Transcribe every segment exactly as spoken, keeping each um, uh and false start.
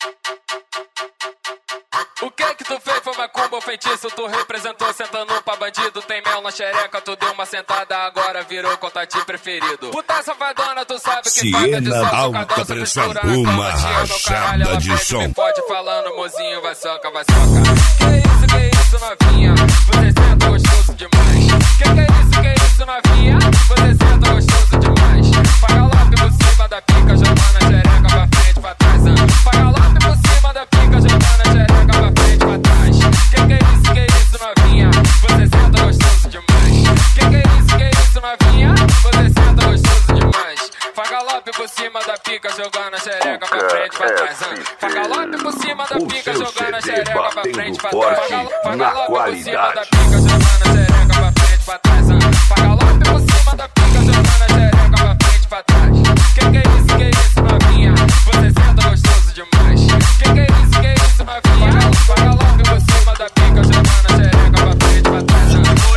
O que que tu fez foi macumba ou feitiço? Tu representou sentando pra bandido. Tem mel na xereca, tu deu uma sentada, agora virou contatinho preferido. Puta safadona, tu sabe que Siena alta pressão, uma rachada de som. Pode falando, mozinho, vai soca, vai soca. Que isso, que isso, novinha? Você senta gostoso demais. Que que é isso, que é isso, novinha? Você senta gostoso demais. Paga logo por cima da pica, jogando a xereca pra frente, pra trás. Paga logo por cima da pica, jogando a xereca pra frente, pra trás. Que que é isso, que é isso, novinha? Você senta gostoso demais. Que que é isso, que é isso, novinha? Você senta gostoso demais. Paga logo por cima da pica, jogando a xereca pra frente, pra trás. Paga logo por cima da pica, jogando a xereca pra frente, pra trás. Paga logo por cima da pica, jogando a xereca pra frente, pra trás. Paga logo por cima da pica, jogando a xereca pra frente, pra trás. Que que é isso, que é isso, novinha? Você senta gostoso demais. Que que é isso, que é isso, novinha? Paga logo por cima da pica, jogando a xereca pra frente, pra trás.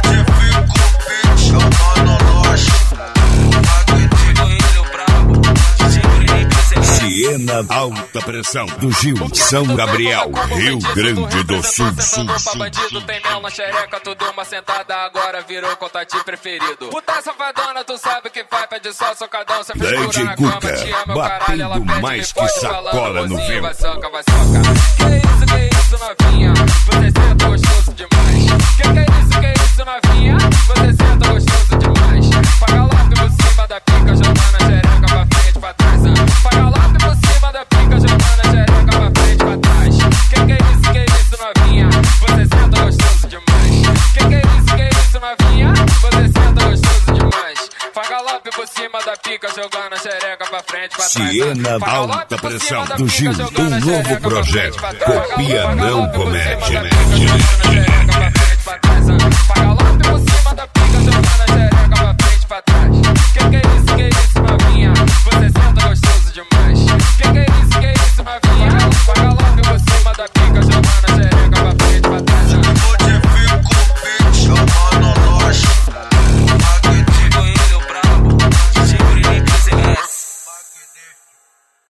Siena alta pressão do Gil, São Gabriel, Rio Grande do Sul, Sul, Sul. Bandido tem mel na xereca, tu deu uma sentada, agora virou contatinho preferido. Puta safadona, tu sabe que vai, pede só socadão, cê frescura na cama, te ama, o caralho, ela pede, mais me que pode sacola falando, no mozinho, vento. vai soca, vai soca. Que isso, que isso, novinha? Você senta gostoso demais. Que que é isso, que isso, novinha? Você senta gostoso demais. Paga logo por cima da pica, jogando a xereca pra frente, pra trás. Paga logo por cima da pica, jogando a xereca pra frente, pra trás. Que que é isso, que isso, novinha? Você senta gostoso demais. Que que é isso, que isso, novinha? Você senta gostoso demais. Paga logo por cima da pica, jogando a xereca pra frente, pra trás. Siena alta pressão do Gil, um novo projeto, Copia Não Comédia.